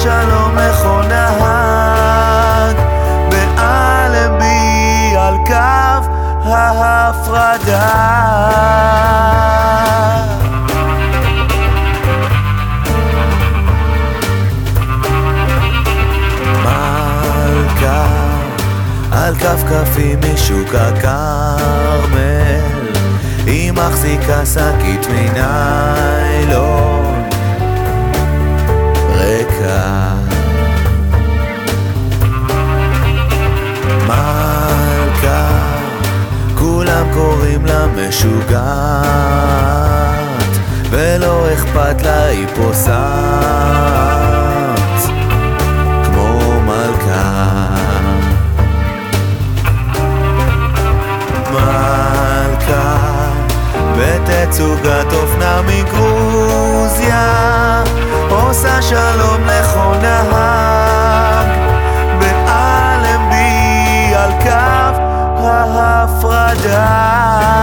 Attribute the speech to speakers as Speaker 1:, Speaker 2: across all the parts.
Speaker 1: שלום לכל נהג באלנבי על קו ההפרדה. מלכה על כפכפי משוק הכרמל, היא מחזיקה שקית מניילון ריקה. מלכה כולם קוראים לה משוגעת, ולא אכפת לה, היא פוסעת כמו מלכה. מלכה בתצוגת אופנה מגרוזיה, עושה שלום לכל נהג באלנבי על קו ההפרדה.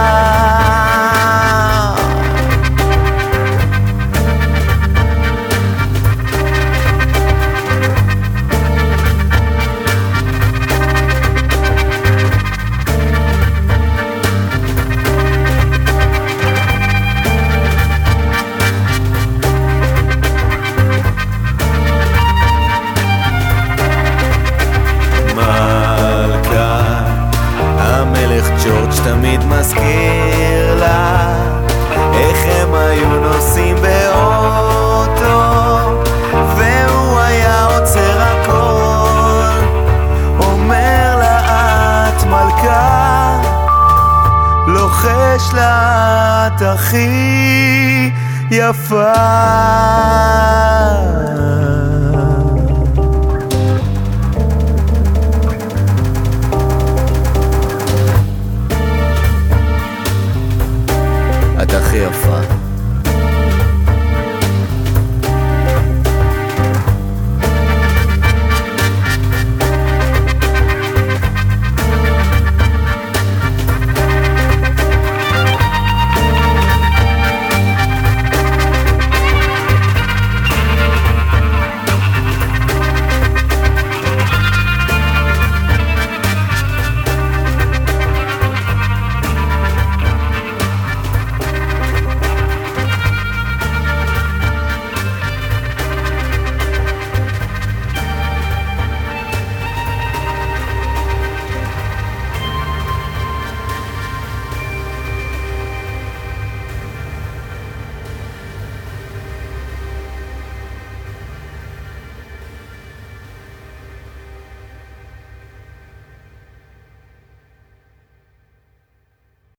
Speaker 1: ג'ורג' תמיד מזכיר לה איך הם היו נוסעים באוטו, והוא היה עוצר הכל, אומר לה את מלכה, לוחש לה את הכי יפה.